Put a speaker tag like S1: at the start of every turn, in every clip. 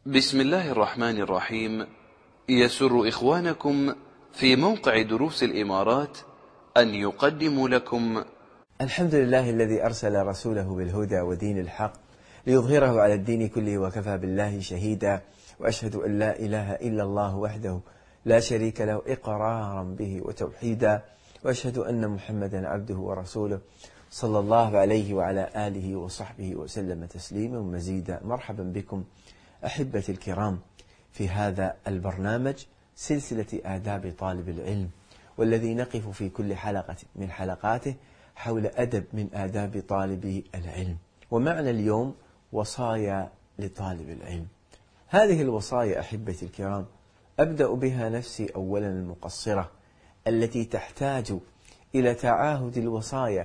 S1: بسم الله الرحمن الرحيم. يسر إخوانكم في موقع دروس الإمارات أن يقدموا لكم
S2: الحمد لله الذي أرسل رسوله بالهدى ودين الحق ليظهره على الدين كله وكفى بالله شهيدا، وأشهد أن لا إله إلا الله وحده لا شريك له إقرارا به وتوحيدا، وأشهد أن محمدا عبده ورسوله صلى الله عليه وعلى آله وصحبه وسلم تسليما مزيدا. مرحبا بكم أحبتي الكرام في هذا البرنامج سلسلة آداب طالب العلم، والذي نقف في كل حلقة من حلقاته حول أدب من آداب طالب العلم. ومعنا اليوم وصايا لطالب العلم. هذه الوصايا أحبتي الكرام أبدأ بها نفسي أولا المقصرة التي تحتاج إلى تعاهد الوصايا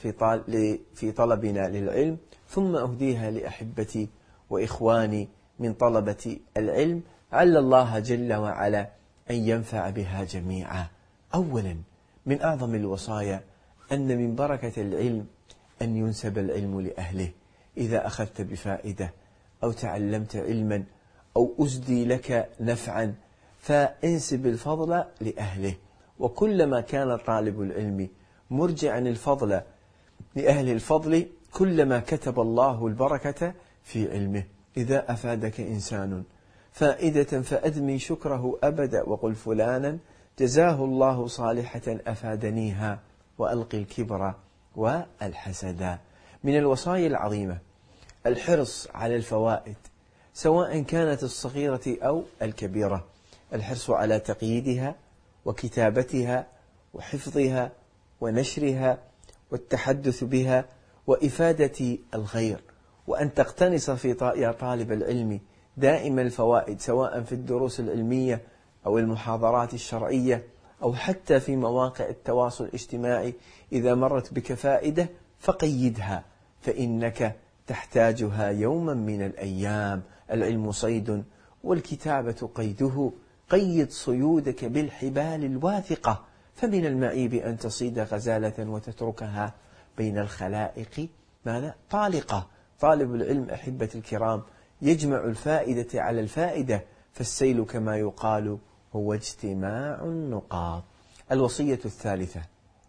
S2: في طلبنا للعلم، ثم أهديها لأحبتي وإخواني من طلبة العلم، عل الله جل وعلا أن ينفع بها جميعا. أولا من أعظم الوصايا أن من بركة العلم أن ينسب العلم لأهله. إذا أخذت بفائدة أو تعلمت علما أو أسدي لك نفعا فانسب الفضل لأهله، وكلما كان طالب العلم مرجعا الفضل لأهل الفضل كلما كتب الله البركة في علمه. إذا أفادك إنسان فائدة فأدمي شكره أبدا، وقل فلانا جزاه الله صالحة أفادنيها، وألقي الكبر والحسدا. من الوصايا العظيمة الحرص على الفوائد سواء كانت الصغيرة أو الكبيرة، الحرص على تقييدها وكتابتها وحفظها ونشرها والتحدث بها وإفادة الغير، وأن تقتنص يا طالب العلم دائما الفوائد سواء في الدروس العلمية أو المحاضرات الشرعية أو حتى في مواقع التواصل الاجتماعي. إذا مرت بك فائدة فقيدها، فإنك تحتاجها يوما من الأيام. العلم صيد والكتابة قيده، قيد صيودك بالحبال الواثقة، فمن المعيب أن تصيد غزالة وتتركها بين الخلائق ماذا طالقة. طالب العلم أحبة الكرام يجمع الفائدة على الفائدة، فالسيل كما يقال هو اجتماع النقاط. الوصية الثالثة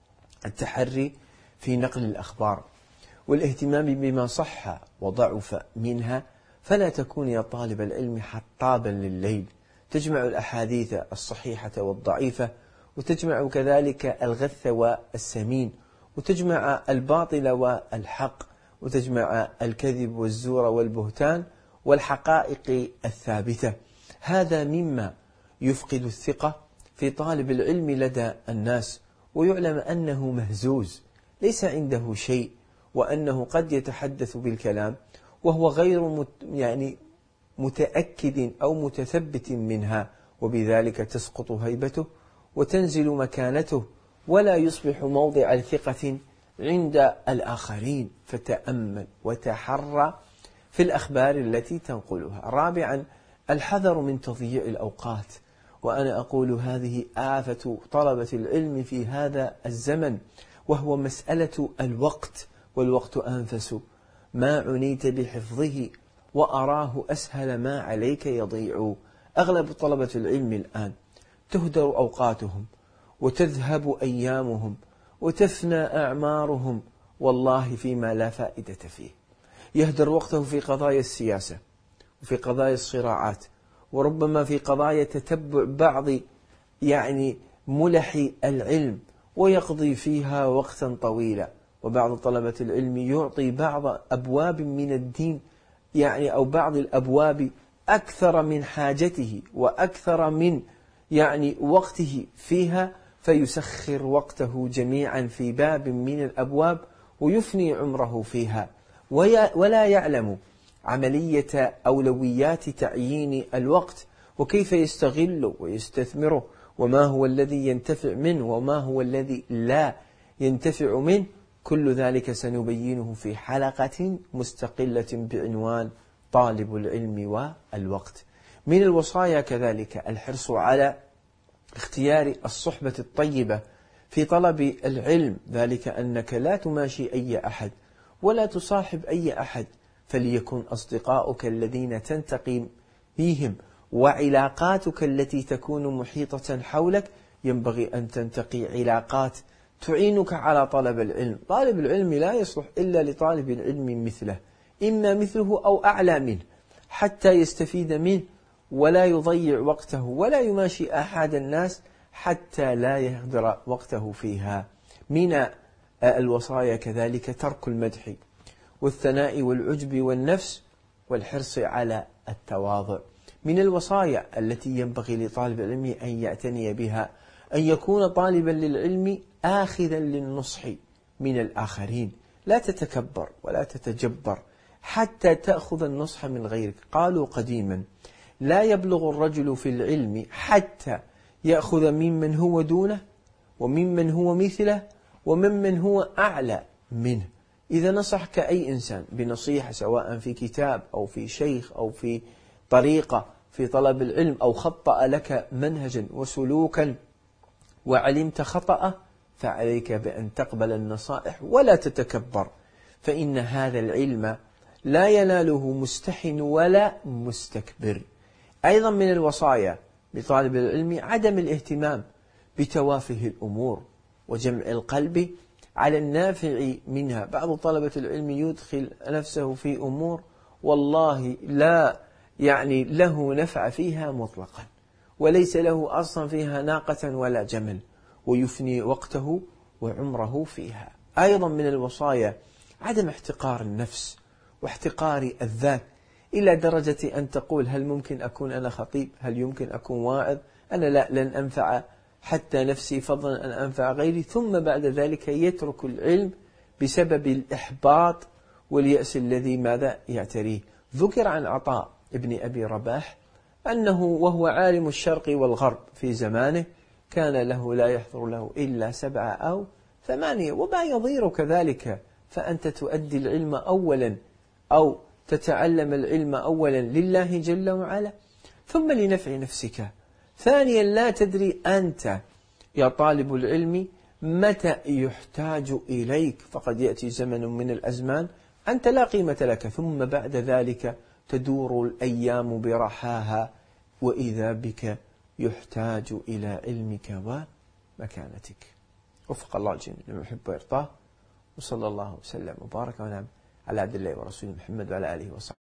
S2: التحري في نقل الأخبار والاهتمام بما صح وضعف منها، فلا تكون يا طالب العلم حطابا لليل، تجمع الأحاديث الصحيحة والضعيفة، وتجمع كذلك الغث والسمين، وتجمع الباطل والحق، وتجمع الكذب والزور والبهتان والحقائق الثابتة. هذا مما يفقد الثقة في طالب العلم لدى الناس، ويعلم أنه مهزوز ليس عنده شيء، وأنه قد يتحدث بالكلام وهو غير متأكد أو متثبت منها، وبذلك تسقط هيبته وتنزل مكانته ولا يصبح موضع الثقة عند الآخرين. فتأمل وتحرى في الأخبار التي تنقلها. رابعا الحذر من تضييع الأوقات، وأنا أقول هذه آفة طلبة العلم في هذا الزمن، وهو مسألة الوقت، والوقت أنفس ما عنيت بحفظه وأراه أسهل ما عليك يضيع. أغلب طلبة العلم الآن تهدر أوقاتهم وتذهب أيامهم وتفنى أعمارهم والله فيما لا فائدة فيه. يهدر وقته في قضايا السياسة وفي قضايا الصراعات، وربما في قضايا تتبع بعض ملح العلم، ويقضي فيها وقتا طويلا. وبعض طلبة العلم يعطي بعض أبواب من الدين أو بعض الأبواب أكثر من حاجته وأكثر من وقته فيها، فيسخر وقته جميعا في باب من الأبواب ويفني عمره فيها، ولا يعلم عملية أولويات تعيين الوقت وكيف يستغله ويستثمره، وما هو الذي ينتفع منه وما هو الذي لا ينتفع منه. كل ذلك سنبينه في حلقة مستقلة بعنوان طالب العلم والوقت. من الوصايا كذلك الحرص على اختيار الصحبة الطيبة في طلب العلم، ذلك أنك لا تماشي أي أحد ولا تصاحب أي أحد، فليكن أصدقاؤك الذين تنتقي فيهم، وعلاقاتك التي تكون محيطة حولك ينبغي أن تنتقي علاقات تعينك على طلب العلم. طالب العلم لا يصلح إلا لطالب العلم مثله، إما مثله أو أعلى منه، حتى يستفيد منه ولا يضيع وقته ولا يماشي أحد الناس حتى لا يهدر وقته فيها. من الوصايا كذلك ترك المدح والثناء والعجب والنفس والحرص على التواضع. من الوصايا التي ينبغي لطالب العلم أن يعتني بها أن يكون طالبا للعلم آخذا للنصح من الآخرين، لا تتكبر ولا تتجبر حتى تأخذ النصح من غيرك. قالوا قديما: لا يبلغ الرجل في العلم حتى يأخذ ممن هو دونه وممن هو مثله وممن هو أعلى منه. إذا نصحك أي إنسان بنصيحة، سواء في كتاب أو في شيخ أو في طريقة في طلب العلم، أو خطأ لك منهجا وسلوكا وعلمت خطأه، فعليك بأن تقبل النصائح ولا تتكبر، فإن هذا العلم لا يناله مستحن ولا مستكبر. أيضا من الوصايا لطالب العلم عدم الاهتمام بتوافه الأمور وجمع القلب على النافع منها. بعض طلبة العلم يدخل نفسه في أمور والله لا له نفع فيها مطلقا، وليس له أصلا فيها ناقة ولا جمل، ويفني وقته وعمره فيها. أيضا من الوصايا عدم احتقار النفس واحتقار الذات إلى درجة أن تقول: هل ممكن أكون أنا خطيب؟ هل يمكن أكون واعظ؟ أنا لن أنفع حتى نفسي فضلا أن أنفع غيري. ثم بعد ذلك يترك العلم بسبب الإحباط واليأس الذي ماذا يعتريه. ذكر عن عطاء ابن أبي رباح أنه وهو عالم الشرق والغرب في زمانه كان له لا يحضر له إلا 7 أو 8، وما يضير كذلك. فأنت تؤدي العلم أولا أو تتعلم العلم أولا لله جل وعلا، ثم لنفع نفسك. ثانيا، لا تدري أنت يا طالب العلم متى يحتاج إليك، فقد يأتي زمن من الأزمان أنت لا قيمة لك، ثم بعد ذلك تدور الأيام برحاها وإذا بك يحتاج إلى علمك ومكانتك. وفق الله الجميع لما يحب ويرضاه، وصلى الله وسلم وبارك ونعم على عبد الله ورسوله محمد وعلى آله وصحبه.